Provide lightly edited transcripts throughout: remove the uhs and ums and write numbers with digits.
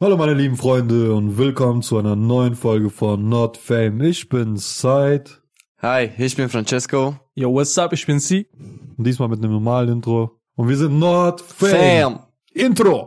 Hallo meine lieben Freunde und willkommen zu einer neuen Folge von Not Fame. Ich bin Said. Hi, ich bin Francesco. Yo, what's up? Ich bin C. Und diesmal mit einem normalen Intro. Und wir sind Not Fame. Intro.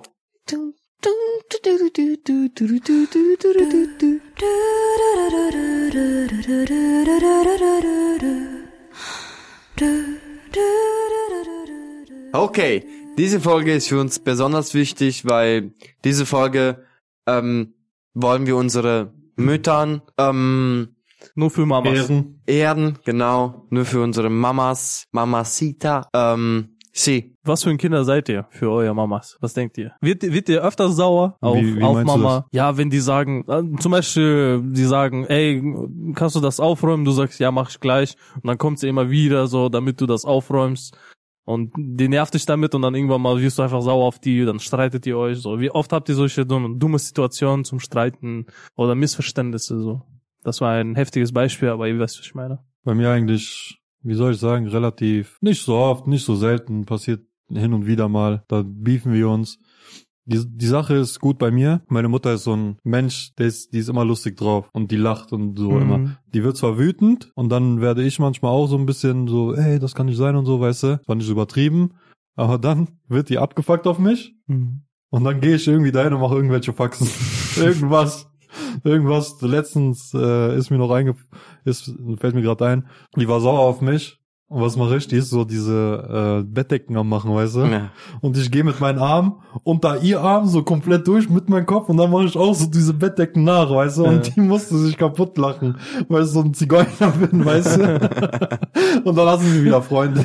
Okay, diese Folge ist für uns besonders wichtig, weil diese Folge wollen wir unsere Müttern Nur für Mamas. ehren, genau, nur für unsere Mamas, Mamacita, sie. Was für ein Kinder seid ihr für eure Mamas? Was denkt ihr? Wird ihr öfter sauer auf Wie auf meinst du Mama? Ja, wenn die sagen, zum Beispiel, die sagen, ey, kannst du das aufräumen? Du sagst, ja, mach ich gleich. Und dann kommt sie immer wieder so, damit du das aufräumst. Und die nervt dich damit und dann irgendwann mal wirst du einfach sauer auf die, dann streitet ihr euch so. Wie oft habt ihr solche dumme Situationen zum Streiten oder Missverständnisse so? Das war ein heftiges Beispiel, aber ihr wisst, was ich meine. Bei mir eigentlich, wie soll ich sagen, relativ, nicht so oft, nicht so selten, passiert hin und wieder mal, da beefen wir uns. Die Sache ist gut bei mir. Meine Mutter ist so ein Mensch, die ist immer lustig drauf und die lacht und so immer. Die wird zwar wütend und dann werde ich manchmal auch so ein bisschen so, ey, das kann nicht sein und so, weißt du. Das war nicht übertrieben, aber dann wird die abgefuckt auf mich und dann gehe ich irgendwie dahin und mache irgendwelche Faxen. Irgendwas. Letztens fällt mir gerade ein, die war sauer auf mich. Und was mache ich? Die ist so diese Bettdecken am machen, weißt du? Ja. Und ich gehe mit meinem Arm unter ihr Arm so komplett durch mit meinem Kopf und dann mache ich auch so diese Bettdecken nach, weißt du? Und die musste sich kaputt lachen, weil ich so ein Zigeuner bin, weißt du? Und dann sind wir wieder Freunde.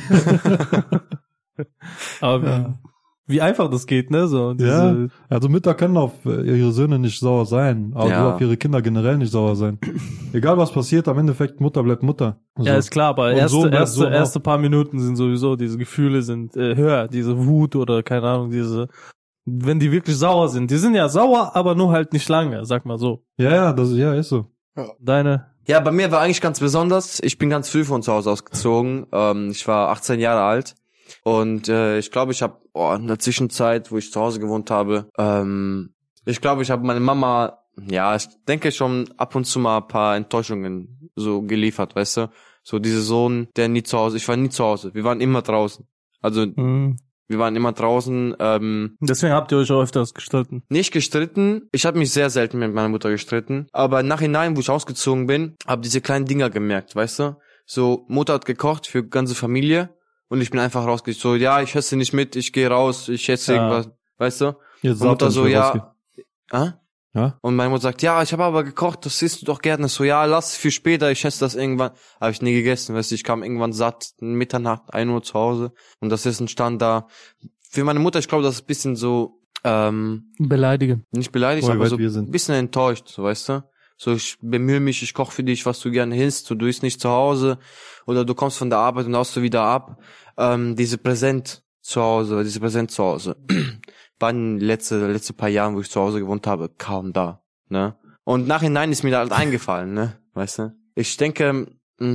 Aber wie einfach das geht, ne? So, Ja, also Mütter können auf ihre Söhne nicht sauer sein, aber Ja. auf ihre Kinder generell nicht sauer sein. Egal was passiert, am Endeffekt Mutter bleibt Mutter. So. Ja, ist klar, aber Und so bleibt so erste paar Minuten sind sowieso, diese Gefühle sind höher, diese Wut oder keine Ahnung, wenn die wirklich sauer sind. Die sind ja sauer, aber nur halt nicht lange, sag mal so. Ja, ist so. Deine? Ja, bei mir war eigentlich ganz besonders, ich bin ganz früh von zu Hause ausgezogen, ich war 18 Jahre alt. Und ich glaube, ich habe in der Zwischenzeit, wo ich zu Hause gewohnt habe, ich glaube, ich habe meine Mama, ja, ich denke schon ab und zu mal ein paar Enttäuschungen so geliefert, weißt du? So dieser Sohn, der nie zu Hause, ich war nie zu Hause, wir waren immer draußen. Also wir waren immer draußen. Deswegen habt ihr euch auch öfters gestritten. Nicht gestritten, ich habe mich sehr selten mit meiner Mutter gestritten, aber im Nachhinein, wo ich ausgezogen bin, habe diese kleinen Dinger gemerkt, weißt du? So, Mutter hat gekocht für ganze Familie. Und ich bin einfach rausgegangen, so, ja, ich esse nicht mit, ich gehe raus, ich esse irgendwas, weißt du? Jetzt Und Mutter so, ja. Ja? Und meine Mutter sagt, ja, ich habe aber gekocht, das isst du doch gerne. So, ja, lass für später, ich esse das irgendwann. Habe ich nie gegessen, weißt du, ich kam irgendwann satt, Mitternacht, 1 Uhr zu Hause. Und das Essen stand da. Für meine Mutter, ich glaube, das ist ein bisschen so, Beleidigen. nicht beleidigt, Wie aber weit so wir sind. ein bisschen enttäuscht, so, weißt du? So, ich bemühe mich, ich koche für dich, was du gerne isst, du isst nicht zu Hause oder du kommst von der Arbeit und haust du wieder ab. Diese Präsent zu Hause waren die letzte paar Jahren, wo ich zu Hause gewohnt habe, kaum da, ne? Und nachhinein ist mir da halt eingefallen, ne? Weißt du? Ich denke,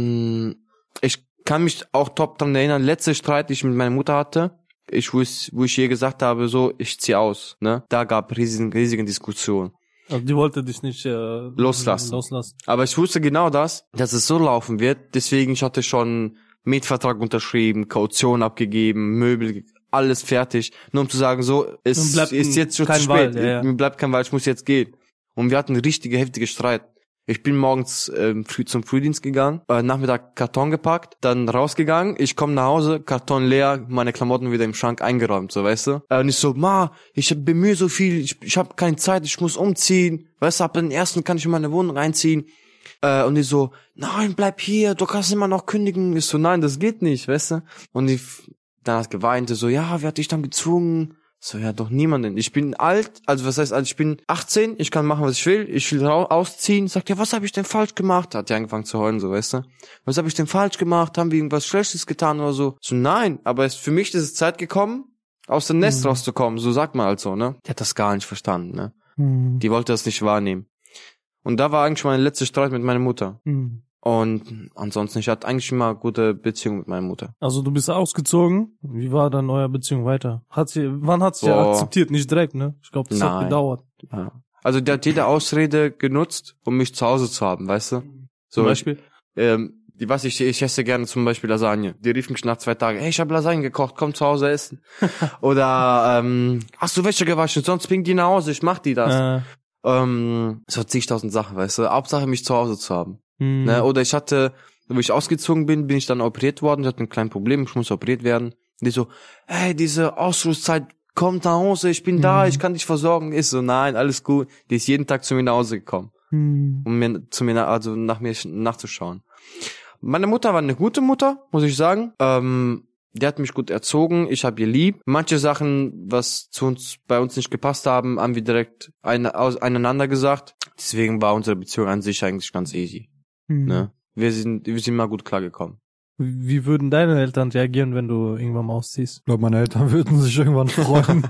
ich kann mich auch top dran erinnern, letzte Streit, die ich mit meiner Mutter hatte, wo ich ihr gesagt habe, so, ich zieh aus, ne? Da gab riesigen Diskussionen. Also die wollte dich nicht loslassen. Aber ich wusste genau dass es so laufen wird. Deswegen, ich hatte schon Mietvertrag unterschrieben, Kaution abgegeben, Möbel, alles fertig. Nur um zu sagen, so, es ist jetzt schon zu spät. Mir bleibt kein Wahl, ich muss jetzt gehen. Und wir hatten einen heftige Streit. Ich bin morgens früh zum Frühdienst gegangen, Nachmittag Karton gepackt, dann rausgegangen, ich komme nach Hause, Karton leer, meine Klamotten wieder im Schrank eingeräumt, so, weißt du? Und ich so, ich bemühe so viel, ich habe keine Zeit, ich muss umziehen, weißt du, ab den 1. kann ich in meine Wohnung einziehen. Und die so, nein, bleib hier, du kannst immer noch kündigen. Ich so, nein, das geht nicht, weißt du? Und dann hat geweint, so, ja, wer hat dich dann gezwungen? So, ja, doch niemanden. Ich bin alt, also was heißt alt? Ich bin 18, ich kann machen, was ich will ausziehen. Sagt, ja, was habe ich denn falsch gemacht? Hat die angefangen zu heulen, so, weißt du? Was habe ich denn falsch gemacht? Haben wir irgendwas Schlechtes getan oder so? So, nein, aber für mich ist es Zeit gekommen, aus dem Nest rauszukommen, so sagt man halt so, ne? Die hat das gar nicht verstanden, ne? Die wollte das nicht wahrnehmen. Und da war eigentlich mein letzter Streit mit meiner Mutter. Und ansonsten, ich hatte eigentlich immer gute Beziehung mit meiner Mutter. Also du bist ausgezogen. Wie war dann eure Beziehung weiter? Wann hat sie akzeptiert? Nicht direkt, ne? Ich glaube, das hat gedauert. Ja. Also der hat jede Ausrede genutzt, um mich zu Hause zu haben, weißt du? So, Zum Beispiel? Ich esse gerne zum Beispiel Lasagne. Die rief mich nach 2 Tagen, hey, ich habe Lasagne gekocht, komm zu Hause essen. Oder hast du Wäsche gewaschen, sonst bring die nach Hause, ich mach die das. So zigtausend Sachen, weißt du? Hauptsache mich zu Hause zu haben. Ne? Oder ich hatte, wo ich ausgezogen bin ich dann operiert worden, ich hatte ein kleines Problem, ich muss operiert werden. Die so, hey, diese Ausruheszeit, komm nach Hause, ich bin da, ich kann dich versorgen. Ich so, nein, alles gut. Die ist jeden Tag zu mir nach Hause gekommen, um nach mir nachzuschauen. Meine Mutter war eine gute Mutter, muss ich sagen. Die hat mich gut erzogen, ich habe ihr lieb. Manche Sachen, was bei uns nicht gepasst haben wir direkt einander gesagt. Deswegen war unsere Beziehung an sich eigentlich ganz easy. Ne? Wir sind mal gut klargekommen. Wie würden deine Eltern reagieren, wenn du irgendwann mal ausziehst? Ich glaube, meine Eltern würden sich irgendwann freuen.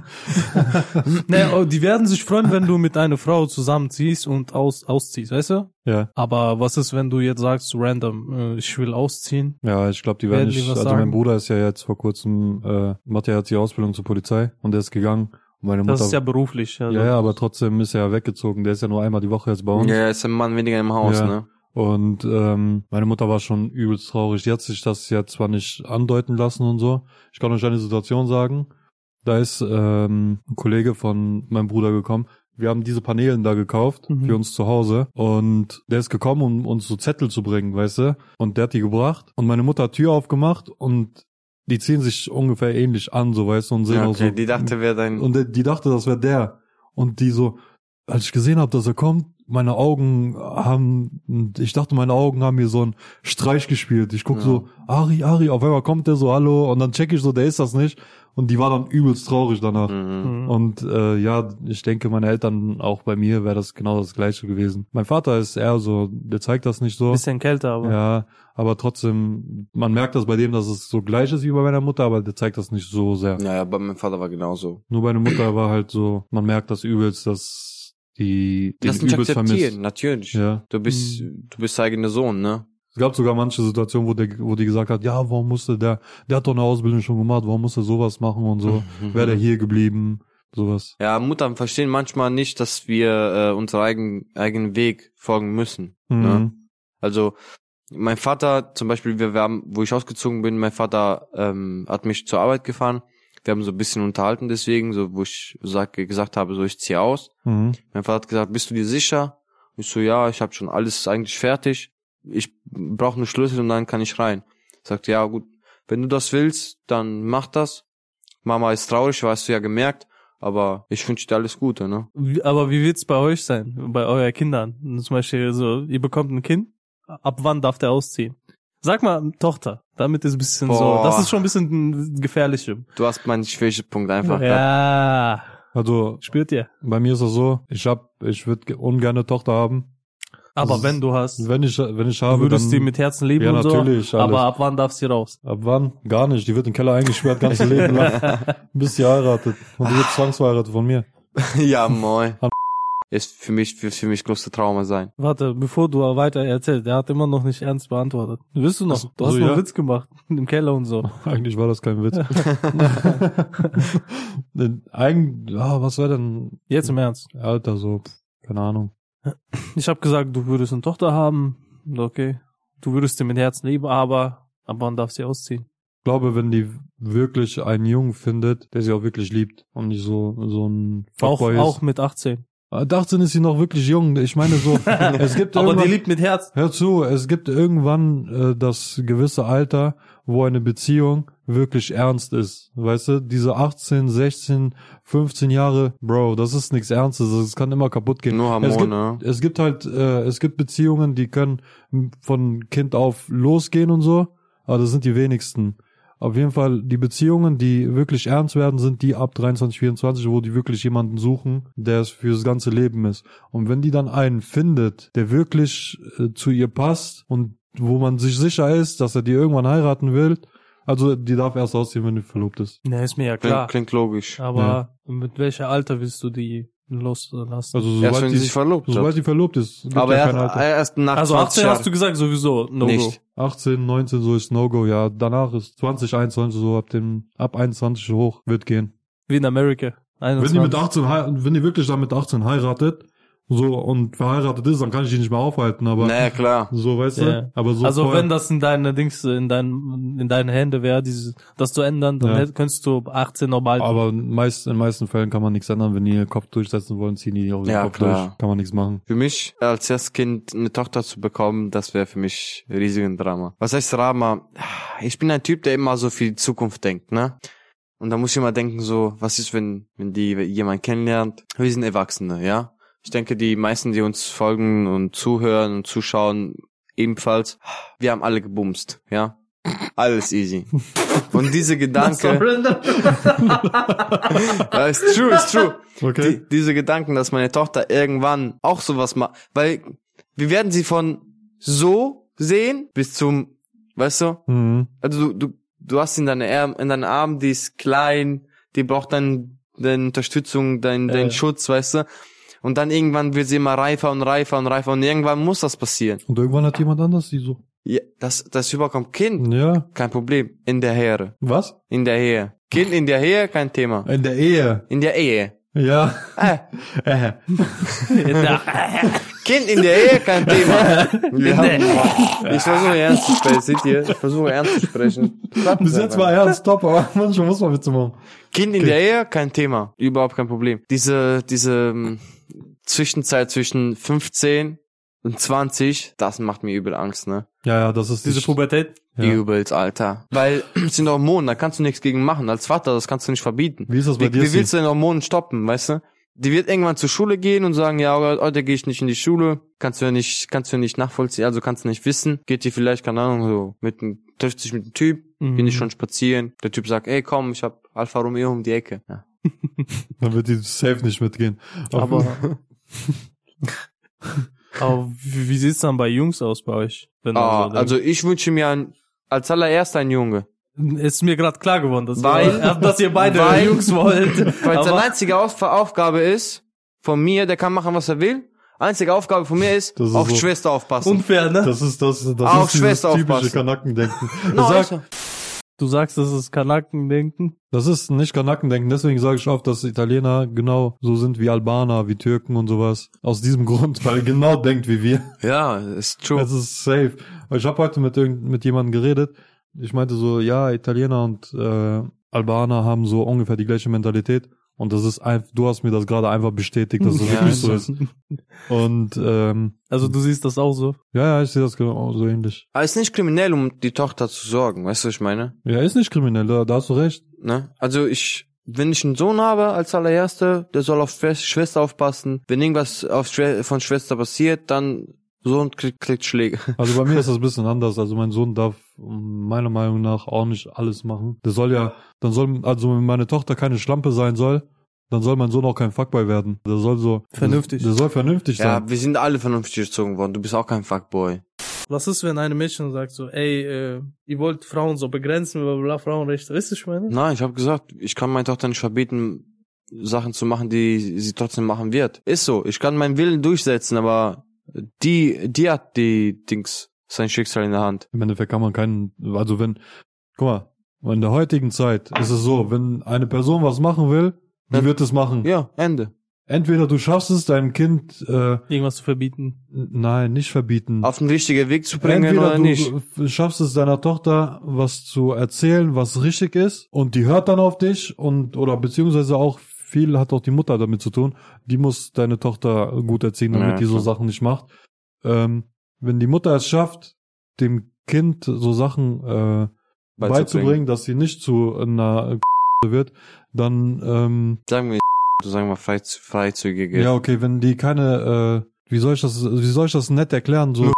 Naja, die werden sich freuen, wenn du mit einer Frau zusammenziehst und ausziehst, weißt du? Ja. Aber was ist, wenn du jetzt sagst, random, ich will ausziehen? Ja, ich glaube, die werden nicht, also sagen? Mein Bruder ist ja jetzt vor kurzem, macht ja jetzt die Ausbildung zur Polizei und der ist gegangen. Und meine Mutter, das ist ja beruflich. Also. Ja, aber trotzdem ist er weggezogen. Der ist ja nur einmal die Woche jetzt bei uns. Ja, er ist ein Mann weniger im Haus, ne? Und meine Mutter war schon übelst traurig. Die hat sich das ja zwar nicht andeuten lassen und so. Ich kann euch eine Situation sagen. Da ist ein Kollege von meinem Bruder gekommen. Wir haben diese Paneelen da gekauft für uns zu Hause. Und der ist gekommen, um uns so Zettel zu bringen, weißt du. Und der hat die gebracht. Und meine Mutter hat Tür aufgemacht und die ziehen sich ungefähr ähnlich an, so weißt du. Und sehen auch so. Die dachte, wer dein... Und die dachte, das wäre der. Und die so, als ich gesehen habe, dass er kommt, meine Augen haben mir so einen Streich gespielt. Ich guck so, Ari, auf einmal kommt der so, hallo, und dann check ich so, der ist das nicht. Und die war dann übelst traurig danach. Und ich denke, meine Eltern, auch bei mir, wäre das genau das Gleiche gewesen. Mein Vater ist eher so, der zeigt das nicht so. Bisschen kälter, aber. Ja, aber trotzdem, man merkt das bei dem, dass es so gleich ist wie bei meiner Mutter, aber der zeigt das nicht so sehr. Ja, bei meinem Vater war genauso. Nur meine Mutter war halt so, man merkt das übelst, dass das nicht akzeptieren, natürlich. Ja. Du bist der eigene Sohn, ne? Es gab sogar manche Situationen, wo die gesagt hat, ja, warum musste der hat doch eine Ausbildung schon gemacht, warum musste sowas machen und so, wäre der hier geblieben, sowas. Ja, Mutter verstehen manchmal nicht, dass wir unseren eigenen Weg folgen müssen. Ne? Also mein Vater, zum Beispiel, wo ich ausgezogen bin, mein Vater hat mich zur Arbeit gefahren. Wir haben so ein bisschen unterhalten deswegen, so wo ich gesagt habe, so ich ziehe aus. Mein Vater hat gesagt, bist du dir sicher? Ich so, ja, ich habe schon alles eigentlich fertig. Ich brauche nur Schlüssel und dann kann ich rein. Sagt, ja gut, wenn du das willst, dann mach das. Mama ist traurig, hast du ja gemerkt, aber ich wünsche dir alles Gute, ne? Aber wie wird's bei euch sein, bei euren Kindern? Zum Beispiel so, ihr bekommt ein Kind, ab wann darf der ausziehen? Sag mal, Tochter, damit ist ein bisschen so, das ist schon ein bisschen gefährlich. Du hast meinen Schwächepunkt einfach. Ja. Also, spürt ihr? Bei mir ist es so, ich würde ungern eine Tochter haben. Aber also, wenn du hast. Wenn ich habe, du würdest dann, die mit Herzen lieben ja, und so. Natürlich, alles. Aber ab wann darf sie raus? Ab wann? Gar nicht. Die wird im Keller eingesperrt, ganze Leben lang. Bis sie heiratet. Und die wird zwangsverheiratet von mir. Ja, moin. Ist für mich größte Trauma sein. Warte, bevor du weiter erzählst, der hat immer noch nicht ernst beantwortet. Willst du noch? Du hast noch einen Witz gemacht. Im Keller und so. Eigentlich war das kein Witz. Was wäre denn? Jetzt im Ernst. Alter, so, keine Ahnung. Ich habe gesagt, du würdest eine Tochter haben. Okay. Du würdest sie mit Herzen lieben, aber ab wann darf sie ausziehen? Ich glaube, wenn die wirklich einen Jungen findet, der sie auch wirklich liebt und nicht so ein Fuckboy ist. Auch mit 18. 18 ist sie noch wirklich jung. Ich meine so, es gibt aber die liebt mit Herz. Hör zu, es gibt irgendwann das gewisse Alter, wo eine Beziehung wirklich ernst ist. Weißt du, diese 18, 16, 15 Jahre, Bro, das ist nichts Ernstes. Es kann immer kaputt gehen. Nur Hormone. Es gibt Beziehungen, die können von Kind auf losgehen und so, aber das sind die wenigsten. Auf jeden Fall, die Beziehungen, die wirklich ernst werden, sind die ab 23, 24, wo die wirklich jemanden suchen, der es für das ganze Leben ist. Und wenn die dann einen findet, der wirklich zu ihr passt und wo man sich sicher ist, dass er die irgendwann heiraten will, also die darf erst ausziehen, wenn die verlobt ist. Ne, ist mir ja klar. Klingt logisch. Aber mit welchem Alter willst du die loslassen? Also erst wenn sie sich verlobt sobald die verlobt ist. Aber erst nach 20 Also 18 hast du gesagt, sowieso No-Go. Nicht. 18, 19 so ist No-Go, ja. Danach ist 20, 21 so ab 21 hoch wird gehen. Wie in Amerika. 21. Wenn die wirklich dann mit 18 heiratet, so und verheiratet ist, dann kann ich die nicht mehr aufhalten, aber Naja, klar. so, weißt du? Aber so also vorher- wenn das in deine Dings, in deine Hände wäre, das zu ändern, dann könntest du 18 normal. Aber in den meisten Fällen kann man nichts ändern, wenn die ihren Kopf durchsetzen wollen, ziehen die auch ihren Kopf durch, kann man nichts machen. Für mich als erstes Kind eine Tochter zu bekommen, das wäre für mich ein riesiges Drama. Was heißt Drama? Ich bin ein Typ, der immer so viel Zukunft denkt, ne? Und da muss ich immer denken so, was ist, wenn die jemand kennenlernt? Wir sind Erwachsene, ja? Ich denke, die meisten, die uns folgen und zuhören und zuschauen, ebenfalls, wir haben alle gebumst, ja? Alles easy. Und diese Gedanke, ist true. Okay. Diese Gedanken, dass meine Tochter irgendwann auch sowas macht, weil wir werden sie von so sehen bis zum, weißt du? Mhm. Also du hast in deinen Armen, die ist klein, die braucht deine Unterstützung, deinen Schutz, weißt du? Und dann irgendwann wird sie immer reifer und irgendwann muss das passieren. Und irgendwann hat jemand anders die so. Ja, das überkommt Kind. Ja. Kein Problem. In der Ehe. Was? In der Ehe. Kind in der Ehe, kein Thema. In der Ehe. In der Ehe. Ja. Kind in der Ehe, kein Thema. Ich versuche ernst zu sprechen, seht ihr? Ich versuche ernst zu sprechen. Bis jetzt war ernst, top, aber manchmal muss man Witze machen. Kind in der Ehe, kein Thema. Überhaupt kein Problem. Diese Zwischenzeit zwischen 15 und 20, das macht mir übel Angst, ne? Ja, das ist diese Pubertät. Ja. Übelst, Alter. Weil es sind Hormone, da kannst du nichts gegen machen. Als Vater, das kannst du nicht verbieten. Wie ist das bei dir? Wie willst du den Hormonen stoppen, weißt du? Die wird irgendwann zur Schule gehen und sagen, ja, heute gehe ich nicht in die Schule. Kannst du ja nicht nachvollziehen, also kannst du nicht wissen. Geht die vielleicht, keine Ahnung, so, trifft sich mit einem Typ, bin ich schon spazieren. Der Typ sagt, ey, komm, ich hab Alfa Romeo um die Ecke. Ja. Dann wird die safe nicht mitgehen. Aber wie sieht's dann bei Jungs aus bei euch? Also ich wünsche mir als allererster ein Junge. Ist mir gerade klar geworden, dass ihr beide Jungs wollt. Weil seine einzige Aufgabe ist, von mir, der kann machen, was er will. Einzige Aufgabe von mir ist, auf die Schwester aufpassen. Unfair, ne? Das ist dieses Schwester typische aufpassen. Kanackendenken. Du sagst, das ist Kanackendenken? Das ist nicht Kanackendenken, deswegen sage ich oft, dass Italiener genau so sind wie Albaner, wie Türken und sowas. Aus diesem Grund, weil er genau denkt wie wir. Ja, ist true. Das ist safe. Ich habe heute mit jemandem geredet. Ich meinte so, ja, Italiener und Albaner haben so ungefähr die gleiche Mentalität. Und das ist einfach, du hast mir das gerade einfach bestätigt, dass das wirklich so ist. Und also du siehst das auch so? Ja, ich sehe das genau so ähnlich. Aber ist nicht kriminell, um die Tochter zu sorgen, weißt du, was ich meine? Ja, ist nicht kriminell, da hast du recht. Ne? Also wenn ich einen Sohn habe als allererster, der soll auf Schwester aufpassen. Wenn irgendwas von Schwester passiert, dann Sohn kriegt Schläge. Also bei mir ist das ein bisschen anders. Also mein Sohn darf meiner Meinung nach auch nicht alles machen. Also wenn meine Tochter keine Schlampe sein soll, dann soll mein Sohn auch kein Fuckboy werden. Der soll vernünftig sein. Ja, wir sind alle vernünftig erzogen worden. Du bist auch kein Fuckboy. Was ist, wenn eine Mädchen sagt so, ey, ihr wollt Frauen so begrenzen, bla, Frauenrechte, weißt du, ich meine? Nein, ich habe gesagt, ich kann meiner Tochter nicht verbieten, Sachen zu machen, die sie trotzdem machen wird. Ist so, ich kann meinen Willen durchsetzen, aber die hat sein Schicksal in der Hand. Im Endeffekt kann man guck mal, in der heutigen Zeit ist es so, wenn eine Person was machen will, die wird es machen. Ja, Ende. Entweder du schaffst es, deinem Kind irgendwas zu verbieten. Nein, nicht verbieten. Auf den richtigen Weg zu bringen entweder oder nicht. Du schaffst es deiner Tochter, was zu erzählen, was richtig ist, und die hört dann auf dich oder beziehungsweise auch viel hat auch die Mutter damit zu tun. Die muss deine Tochter gut erziehen, damit die so Sachen nicht macht. Wenn die Mutter es schafft, dem Kind so Sachen beizubringen, dass sie nicht zu einer wird, dann sagen wir freizügig. Ja, okay, wenn die keine wie soll ich das nett erklären, so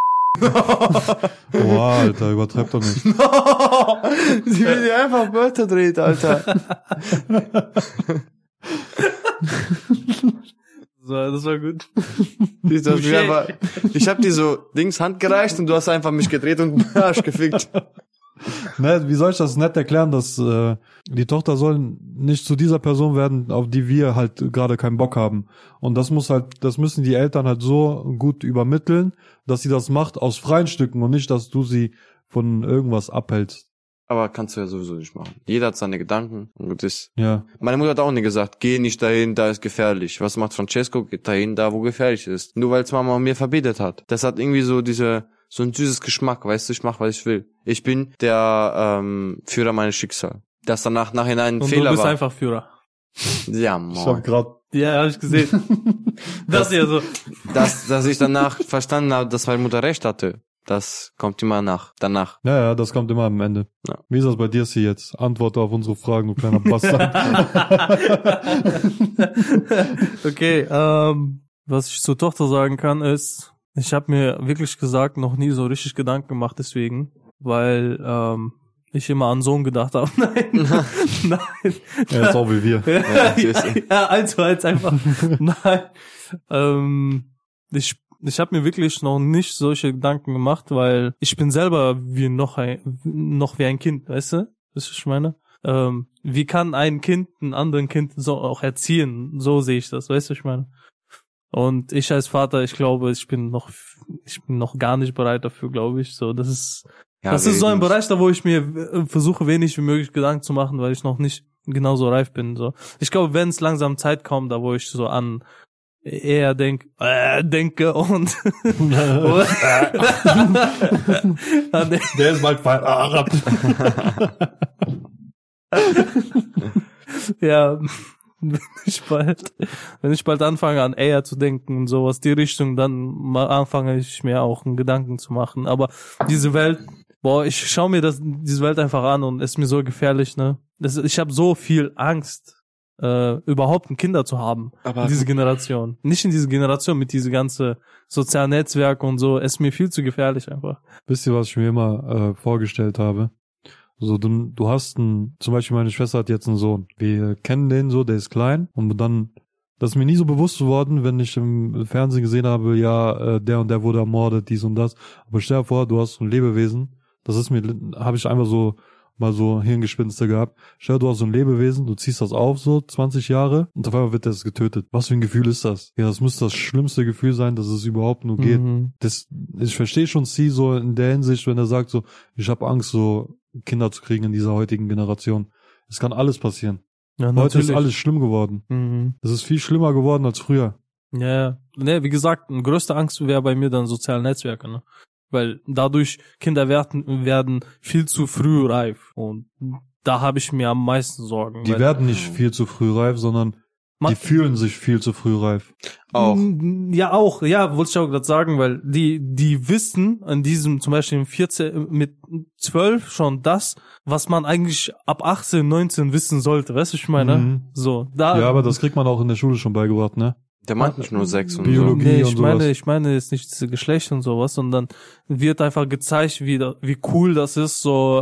oh, Alter, übertreib doch nicht. Sie will dir einfach Wörter drehen, Alter. Das war gut. Ich hab dir so Hand gereicht und du hast einfach mich gedreht und Arsch gefickt. Ne, wie soll ich das nett erklären, dass die Tochter soll nicht zu dieser Person werden, auf die wir halt gerade keinen Bock haben. Und das müssen die Eltern halt so gut übermitteln, dass sie das macht aus freien Stücken und nicht, dass du sie von irgendwas abhältst. Aber kannst du ja sowieso nicht machen. Jeder hat seine Gedanken und das. Ja. Meine Mutter hat auch nie gesagt, geh nicht dahin, da ist gefährlich. Was macht Francesco? Geht dahin, da wo gefährlich ist. Nur weil es Mama mir verbietet hat. Das hat irgendwie so so ein süßes Geschmack, weißt du, ich mach, was ich will. Ich bin der Führer meines Schicksals. Das danach nachhinein ein und Fehler war. Du bist einfach Führer. Ja, Ich hab Mann. grad, Ja, hab ich gesehen. Das ja so. Dass ich danach verstanden habe, dass meine Mutter recht hatte. Das kommt immer danach. ja, das kommt immer am Ende. Ja. Wie ist das bei dir, Sie jetzt? Antworte auf unsere Fragen, du kleiner Bastard. Okay, was ich zur Tochter sagen kann ist, ich habe mir wirklich gesagt noch nie so richtig Gedanken gemacht deswegen, weil ich immer an Sohn gedacht habe. Nein. Ja, ist auch wie wir. Ja, 1:1 einfach. Nein. Ich habe mir wirklich noch nicht solche Gedanken gemacht, weil ich bin selber noch wie ein Kind, weißt du? Weißt du, was ich meine? Wie kann ein Kind ein anderen Kind so auch erziehen? So sehe ich das, weißt du, was ich meine? Und ich als Vater, ich glaube, ich bin noch gar nicht bereit dafür, glaube ich. So, das ist so ein Bereich, da wo ich mir versuche, wenig wie möglich Gedanken zu machen, weil ich noch nicht genauso reif bin. So, ich glaube, wenn es langsam Zeit kommt, da wo ich so an eher denke und Der ist bald verheiratet. Ja, wenn ich bald anfange an eher zu denken und sowas, die Richtung, dann mal anfange ich mir auch einen Gedanken zu machen. Aber diese Welt, ich schaue mir diese Welt einfach an und es ist mir so gefährlich, ne? Ich habe so viel Angst, überhaupt ein Kinder zu haben. Aber in diese Generation. Nicht in diese Generation mit diese ganze sozialen Netzwerke und so. Es ist mir viel zu gefährlich einfach. Wisst ihr, was ich mir immer vorgestellt habe? So, du hast zum Beispiel meine Schwester hat jetzt einen Sohn. Wir kennen den so, der ist klein. Und dann, das ist mir nie so bewusst geworden, wenn ich im Fernsehen gesehen habe, ja, der und der wurde ermordet, dies und das. Aber stell dir vor, du hast so ein Lebewesen. Habe ich einfach so mal so Hirngespinste gehabt. Stell dir, du hast so ein Lebewesen, du ziehst das auf, so 20 Jahre, und auf einmal wird das getötet. Was für ein Gefühl ist das? Ja, das muss das schlimmste Gefühl sein, dass es überhaupt nur geht. Ich verstehe schon Sie so in der Hinsicht, wenn er sagt so, ich habe Angst, so Kinder zu kriegen in dieser heutigen Generation. Es kann alles passieren. Ja, heute ist alles schlimm geworden. Es ist viel schlimmer geworden als früher. Ja. Ne, wie gesagt, eine größte Angst wäre bei mir dann soziale Netzwerke, ne? Weil dadurch Kinder werden viel zu früh reif. Und da habe ich mir am meisten Sorgen. Die werden nicht viel zu früh reif, sondern die fühlen sich viel zu früh reif. Auch. Ja, auch. Ja, wollte ich auch gerade sagen, weil die wissen an diesem, zum Beispiel mit 12 schon das, was man eigentlich ab 18, 19 wissen sollte. Weißt du, ich meine? So, da. Ja, aber das kriegt man auch in der Schule schon beigebracht, ne? Der meint nicht nur Sex und Biologie Nee, und sowas. ich meine jetzt nicht diese Geschlecht und sowas, sondern wird einfach gezeigt, wie cool das ist, so,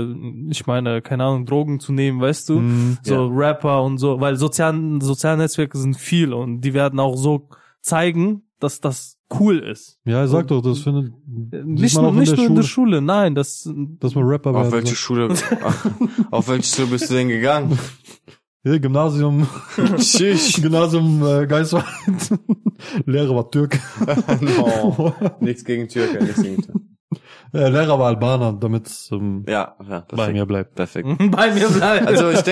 ich meine, keine Ahnung, Drogen zu nehmen, weißt du? So Rapper und so, weil soziale Netzwerke sind viel und die werden auch so zeigen, dass das cool ist. Ja, er sagt doch, das findet Nicht nur in der Schule, nein, dass man Rapper Auf werden welche soll. Schule, auf welche Schule bist du denn gegangen? Ja, Gymnasium Geiswald. Lehrer war Türke. No. Nichts gegen Türke, nichts gegen Türke. Lehrer war Albaner, damit es Ja, bei perfekt. mir bleibt. Perfekt. Bei mir bleibt. Also ich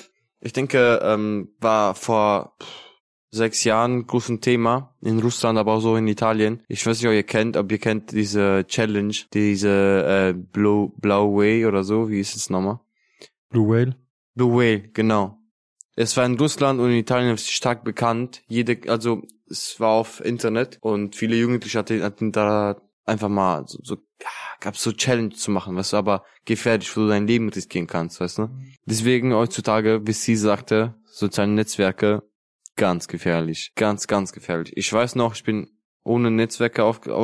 denke, war vor 6 Jahren großes Thema in Russland, aber auch so in Italien. Ich weiß nicht, ob ihr kennt diese Challenge, diese Blue Whale oder so, wie ist es nochmal? Blue Whale. Blue Whale, genau. Es war in Russland und in Italien stark bekannt. Also es war auf Internet und viele Jugendliche hatten da einfach mal gab's so Challenge zu machen, weißt du, aber gefährlich, wo du dein Leben riskieren kannst, weißt du. Deswegen heutzutage, wie sie sagte, soziale Netzwerke, ganz gefährlich. Ganz, ganz gefährlich. Ich weiß noch, ich bin ohne Netzwerke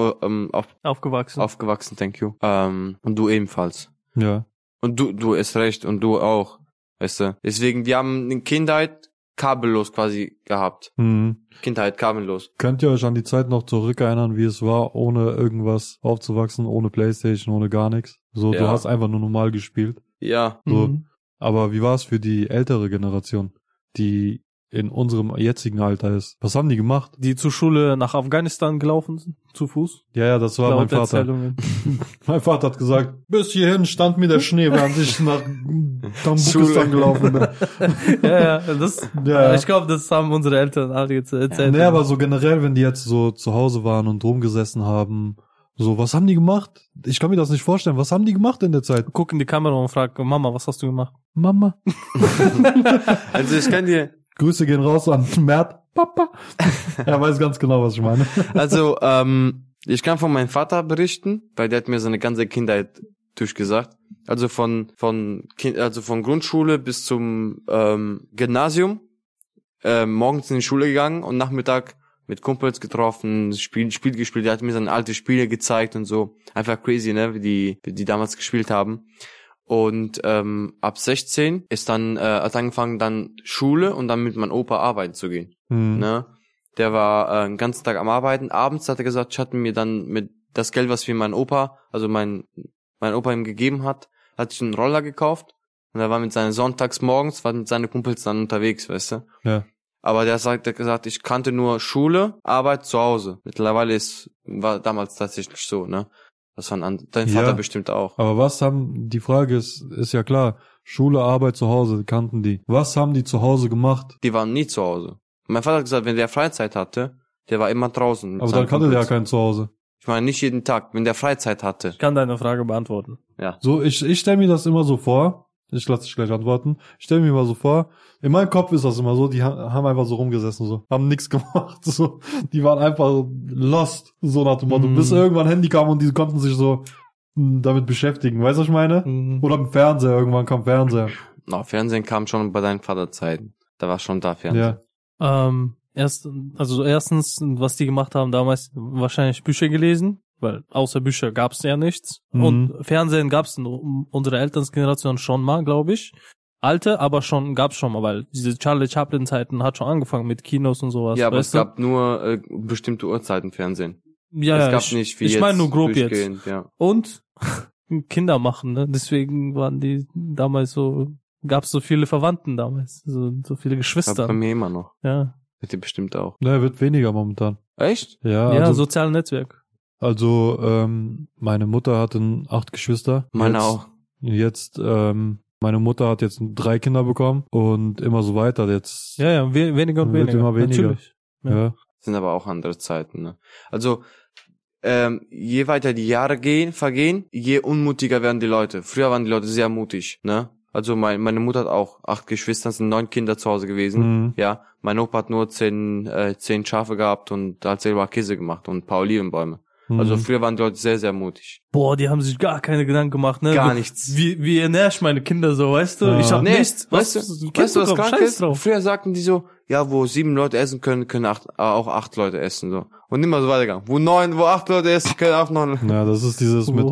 aufgewachsen, thank you. Und du ebenfalls. Ja. Und du hast recht und du auch. Weißt du? Deswegen, wir haben eine Kindheit kabellos quasi gehabt. Kindheit kabellos. Könnt ihr euch an die Zeit noch zurückerinnern, wie es war, ohne irgendwas aufzuwachsen, ohne Playstation, ohne gar nichts? So, Ja. Du hast einfach nur normal gespielt. Ja. So. Aber wie war es für die ältere Generation, die in unserem jetzigen Alter ist. Was haben die gemacht? Die zur Schule nach Afghanistan gelaufen sind, zu Fuß. Ja, das war mein Vater. Mein Vater hat gesagt, bis hierhin stand mir der Schnee, während ich nach Tambukistan gelaufen bin. Ich glaube, das haben unsere Eltern alle jetzt erzählt. Nee, aber so generell, wenn die jetzt so zu Hause waren und rumgesessen haben, so, was haben die gemacht? Ich kann mir das nicht vorstellen. Was haben die gemacht in der Zeit? Guck in die Kamera und frag, Mama, was hast du gemacht? Mama. Also ich kann dir... Grüße gehen raus an Mert. Papa. Er weiß ganz genau, was ich meine. Also, ich kann von meinem Vater berichten, weil der hat mir seine ganze Kindheit durchgesagt. Also von Grundschule bis zum Gymnasium, morgens in die Schule gegangen und Nachmittag mit Kumpels getroffen, Spiel gespielt. Der hat mir seine alte Spiele gezeigt und so. Einfach crazy, ne, wie die damals gespielt haben. Und ab 16 ist dann hat angefangen dann Schule und dann mit meinem Opa arbeiten zu gehen. Ne? Der war den ganzen Tag am Arbeiten. Abends hat er gesagt, ich hatte mir dann mit das Geld, was mir mein Opa ihm gegeben hat, hat sich einen Roller gekauft und er war mit seinen Sonntagsmorgens, war mit seinen Kumpels dann unterwegs, weißt du? Ja. Aber der hat gesagt, ich kannte nur Schule, Arbeit, zu Hause. Mittlerweile war damals tatsächlich so, ne? Das war dein Vater bestimmt auch. Aber die Frage ist ja klar, Schule, Arbeit, zu Hause, kannten die. Was haben die zu Hause gemacht? Die waren nie zu Hause. Mein Vater hat gesagt, wenn der Freizeit hatte, der war immer draußen. Aber dann kannte der ja keinen zu Hause. Ich meine, nicht jeden Tag, wenn der Freizeit hatte. Ich kann deine Frage beantworten. Ja. So, ich stelle mir das immer so vor, ich lasse dich gleich antworten, ich stelle mir immer so vor, in meinem Kopf ist das immer so, die haben einfach so rumgesessen, so, haben nichts gemacht, so, die waren einfach lost, so nach dem Motto, bis irgendwann Handy kam und die konnten sich so damit beschäftigen, weißt du, was ich meine? Oder im Fernseher, irgendwann kam Fernseher. Fernsehen kam schon bei deinen Vaterzeiten, da war schon da Fernsehen. Ja. Erstens, was die gemacht haben damals, wahrscheinlich Bücher gelesen, weil außer Bücher gab's ja nichts. Und Fernsehen gab's in unserer Elternsgeneration schon mal, glaube ich. Alte, aber gab's schon mal, weil diese Charlie Chaplin-Zeiten hat schon angefangen mit Kinos und sowas. Ja, aber es gab nur bestimmte Uhrzeiten Fernsehen. Ja, es gab nicht wie ich meine nur grob jetzt. Ja. Und Kinder machen, ne? Deswegen waren die damals so, gab's so viele Verwandten damals, so viele Geschwister. Bei mir immer noch. Ja. Wird ihr bestimmt auch. Ne, wird weniger momentan. Echt? Ja, also, soziales Netzwerk. Also, meine Mutter hatte 8 Geschwister. Meine auch. Jetzt, meine Mutter hat jetzt 3 Kinder bekommen und immer so weiter. Jetzt weniger und weniger. Immer weniger. Natürlich. Ja. Sind aber auch andere Zeiten, ne? Also, je weiter die Jahre vergehen, je unmutiger werden die Leute. Früher waren die Leute sehr mutig, ne? Also meine Mutter hat auch 8 Geschwister, sind 9 Kinder zu Hause gewesen. Ja, mein Opa hat nur 10 Schafe gehabt und hat selber Käse gemacht und ein paar Olivenbäume. Also früher waren die Leute sehr, sehr mutig. Boah, die haben sich gar keine Gedanken gemacht, ne? Gar nichts. Wie ernähr ich meine Kinder so, weißt du? Ja. Ich hab nichts. Weißt du, was krank ist? Früher sagten die so, ja, wo 7 Leute essen können auch 8 Leute essen, so. Und immer so weitergegangen. Wo 8 Leute essen können, auch 9. Ja, das ist dieses mit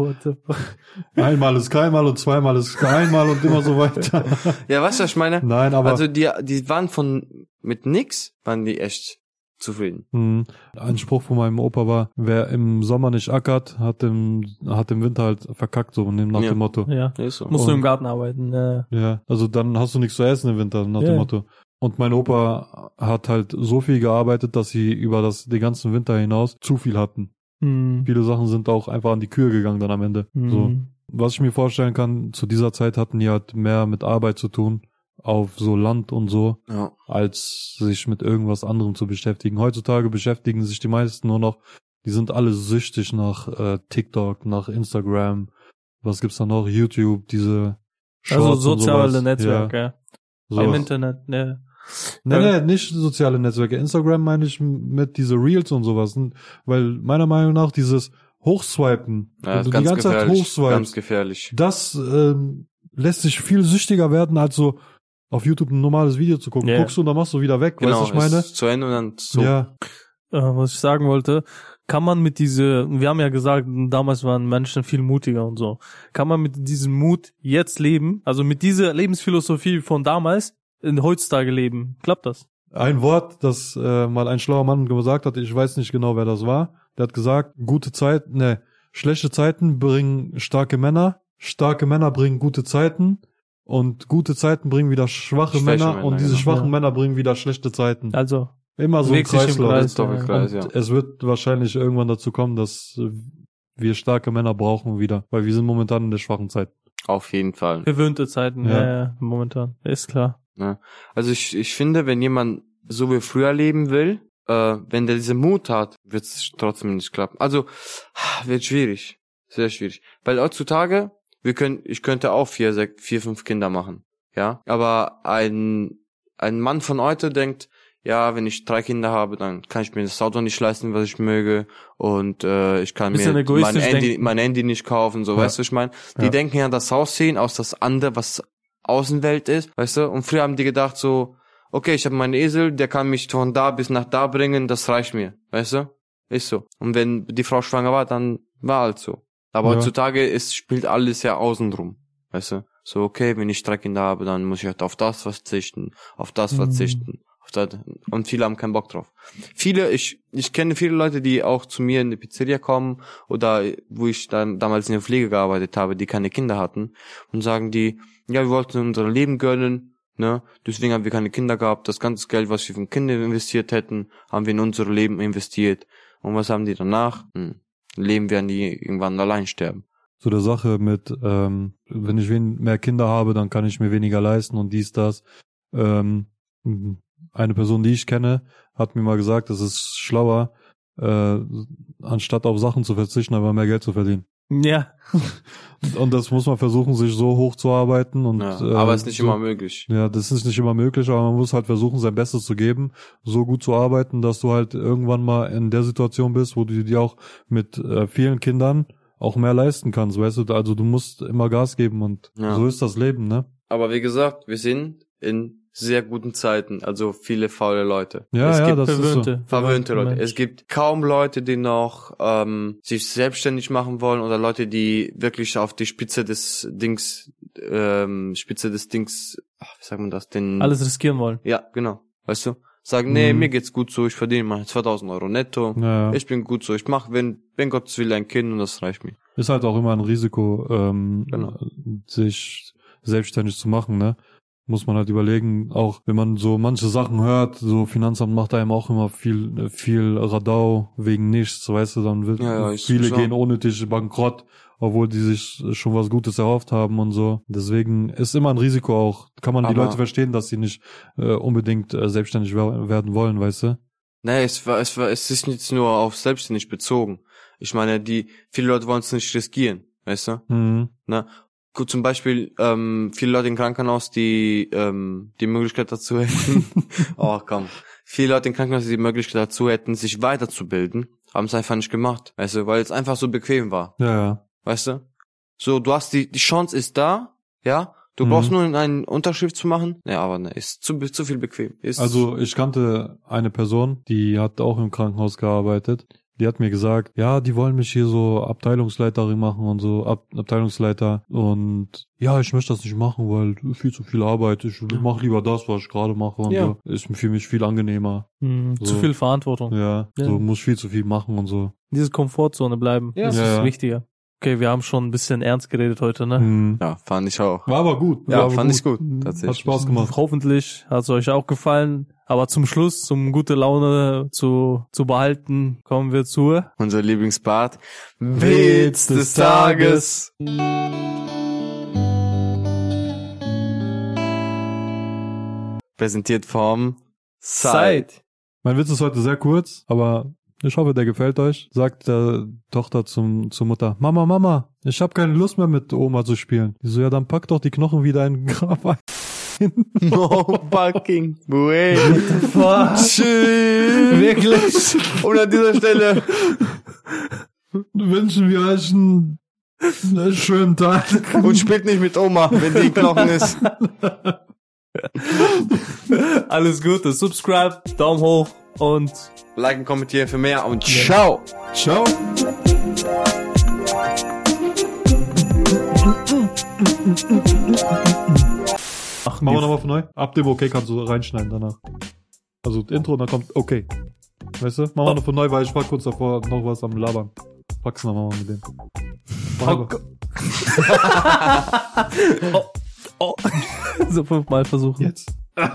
einmal ist keinmal und zweimal ist keinmal und immer so weiter. Ja, weißt du, was ich meine? Nein, aber also die waren mit nix, waren die echt zufrieden. Ein Spruch von meinem Opa war, wer im Sommer nicht ackert, hat im Winter halt verkackt, so nach dem Motto. Ja, ist so. Musst du im Garten arbeiten. Ja, also dann hast du nichts zu essen im Winter, nach dem Motto. Und mein Opa hat halt so viel gearbeitet, dass sie über den ganzen Winter hinaus zu viel hatten. Viele Sachen sind auch einfach an die Kühe gegangen dann am Ende. So. Was ich mir vorstellen kann, zu dieser Zeit hatten die halt mehr mit Arbeit zu tun, auf so Land und so, als sich mit irgendwas anderem zu beschäftigen. Heutzutage beschäftigen sich die meisten nur noch, die sind alle süchtig nach TikTok, nach Instagram, was gibt's da noch? YouTube, diese Shorts. Also soziale Netzwerke, ja. So. Im Internet, ne. Nee, nicht soziale Netzwerke. Instagram meine ich mit diese Reels und sowas. Weil meiner Meinung nach dieses Hochswipen, ja, wenn du die ganze Zeit hochswipest, ganz gefährlich. Das lässt sich viel süchtiger werden, als so auf YouTube ein normales Video zu gucken. Guckst du und dann machst du wieder weg, genau, weißt du, was ich meine? Ist zu Ende und dann so. Ja. Was ich sagen wollte, kann man wir haben ja gesagt, damals waren Menschen viel mutiger und so. Kann man mit diesem Mut jetzt leben, also mit dieser Lebensphilosophie von damals, in heutzutage leben? Klappt das? Ein Wort, das mal ein schlauer Mann gesagt hat, ich weiß nicht genau, wer das war. Der hat gesagt, schlechte Zeiten bringen starke Männer bringen gute Zeiten Und gute Zeiten bringen wieder schwache Männer und diese schwachen Männer bringen wieder schlechte Zeiten. Also immer so ein Kreislauf. Kreis, ja. Es wird wahrscheinlich irgendwann dazu kommen, dass wir starke Männer brauchen wieder, weil wir sind momentan in der schwachen Zeit. Auf jeden Fall. Verwöhnte Zeiten, ja, momentan. Ist klar. Ja. Also ich finde, wenn jemand so wie früher leben will, wenn der diese Mut hat, wird es trotzdem nicht klappen. Also, wird schwierig. Sehr schwierig. Weil heutzutage, ich könnte auch 4, 5 Kinder machen. Ja. Aber ein Mann von heute denkt, ja, wenn ich 3 Kinder habe, dann kann ich mir das Auto nicht leisten, was ich möge. Und ich kann mir mein Handy nicht kaufen, so, weißt du, ich meine? Die denken ja das Aussehen aus das andere, was Außenwelt ist, weißt du? Und früher haben die gedacht so, okay, ich habe meinen Esel, der kann mich von da bis nach da bringen, das reicht mir, weißt du? Ist so. Und wenn die Frau schwanger war, dann war halt so. Aber heutzutage spielt alles ja außenrum, weißt du? So, okay, wenn ich 3 Kinder habe, dann muss ich halt auf das verzichten, auf das verzichten. Und viele haben keinen Bock drauf. Ich kenne viele Leute, die auch zu mir in die Pizzeria kommen oder wo ich dann damals in der Pflege gearbeitet habe, die keine Kinder hatten und sagen die, ja, wir wollten unser Leben gönnen, ne? Deswegen haben wir keine Kinder gehabt. Das ganze Geld, was wir für Kinder investiert hätten, haben wir in unser Leben investiert. Und was haben die danach? Leben werden die irgendwann allein sterben. So der Sache mit, wenn ich mehr Kinder habe, dann kann ich mir weniger leisten und dies, das. Eine Person, die ich kenne, hat mir mal gesagt, es ist schlauer, anstatt auf Sachen zu verzichten, aber mehr Geld zu verdienen. Ja. Und das muss man versuchen, sich so hochzuarbeiten. Und, aber es ist nicht immer möglich. Ja, das ist nicht immer möglich, aber man muss halt versuchen, sein Bestes zu geben, so gut zu arbeiten, dass du halt irgendwann mal in der Situation bist, wo du dir auch mit vielen Kindern auch mehr leisten kannst, weißt du? Also du musst immer Gas geben und so ist das Leben, ne? Aber wie gesagt, wir sind in sehr guten Zeiten, also viele faule Leute. Ja, es gibt das ist so. Verwöhnte Leute. Es gibt kaum Leute, die noch sich selbstständig machen wollen oder Leute, die wirklich auf die Spitze des Dings, wie sagt man das? Alles riskieren wollen. Ja, genau. Weißt du? Sagen, nee, mir geht's gut so, ich verdiene mal 2.000 Euro netto, ich bin gut so, ich mache, wenn Gottes will, ein Kind und das reicht mir. Ist halt auch immer ein Risiko, sich selbstständig zu machen, ne? Muss man halt überlegen, auch wenn man so manche Sachen hört, so Finanzamt macht einem auch immer viel Radau wegen nichts, weißt du, dann wird viele gehen unnötig bankrott, obwohl die sich schon was Gutes erhofft haben und so. Deswegen ist immer ein Risiko auch. Kann man die Leute verstehen, dass sie nicht unbedingt selbstständig werden wollen, weißt du? Nee, es ist nicht nur auf selbstständig bezogen. Ich meine, viele Leute wollen es nicht riskieren, weißt du? Na, gut, zum Beispiel viele Leute im Krankenhaus, die die Möglichkeit dazu hätten, viele Leute im Krankenhaus, die die Möglichkeit dazu hätten, sich weiterzubilden, haben es einfach nicht gemacht, weißt du, weil es einfach so bequem war. Ja. Weißt du? So, du hast die Chance ist da, ja, du brauchst nur eine Unterschrift zu machen, ja, aber ne, ist zu viel bequem. Also ich kannte eine Person, die hat auch im Krankenhaus gearbeitet. Die hat mir gesagt, ja, die wollen mich hier so Abteilungsleiterin machen und so, Abteilungsleiter. Und ja, ich möchte das nicht machen, weil viel zu viel Arbeit. Ich mache lieber das, was ich gerade mache. Und so. Ist für mich viel angenehmer. So. Zu viel Verantwortung. Ja, so muss viel zu viel machen und so. Diese Komfortzone bleiben, das ist wichtiger. Okay, wir haben schon ein bisschen ernst geredet heute, ne? Ja, fand ich auch. War aber gut. Ja, fand ich gut. Tatsächlich. Hat Spaß gemacht. Hoffentlich hat es euch auch gefallen. Aber zum Schluss, um gute Laune zu behalten, kommen wir zu unser Lieblingspart. Witz des Tages. Präsentiert vom Side. Mein Witz ist heute sehr kurz, aber ich hoffe, der gefällt euch. Sagt der Tochter zur Mutter, Mama, ich habe keine Lust mehr mit Oma zu spielen. Die so, ja, dann pack doch die Knochen wieder in den Grab ein. No fucking way. What the fuck? Schön. Wirklich. Und an dieser Stelle wünschen wir euch einen schönen Tag. Und spielt nicht mit Oma, wenn die Knochen ist. Alles Gute. Subscribe, Daumen hoch und liken, kommentieren für mehr und ciao. Ciao. Machen wir nochmal von neu. Ab dem Okay kannst du reinschneiden danach. Also Intro, dann kommt Okay. Weißt du? Machen wir noch von neu, weil ich war kurz davor noch was am Labern. Wachsen wir mal mit dem. Oh. So 5-mal versuchen. Jetzt.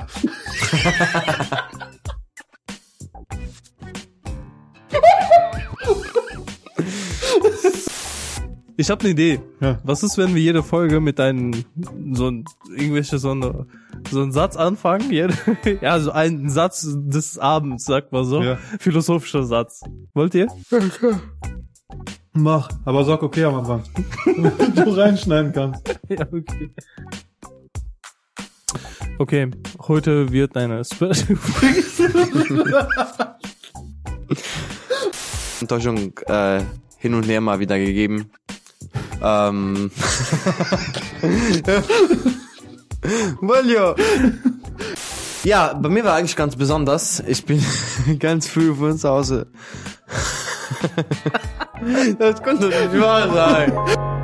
Ich habe eine Idee. Ja. Was ist, wenn wir jede Folge mit einen so einen Satz anfangen? Ja, so einen Satz des Abends, sagt man so. Ja. Philosophischer Satz. Wollt ihr? Mach. Aber sag okay am Anfang. Damit du reinschneiden kannst. Ja, okay. Okay, heute wird eine Special Enttäuschung hin und her mal wieder gegeben. Valio. Ja, bei mir war eigentlich ganz besonders. Ich bin ganz früh von uns zu Hause. Das konnte nicht wahr sein.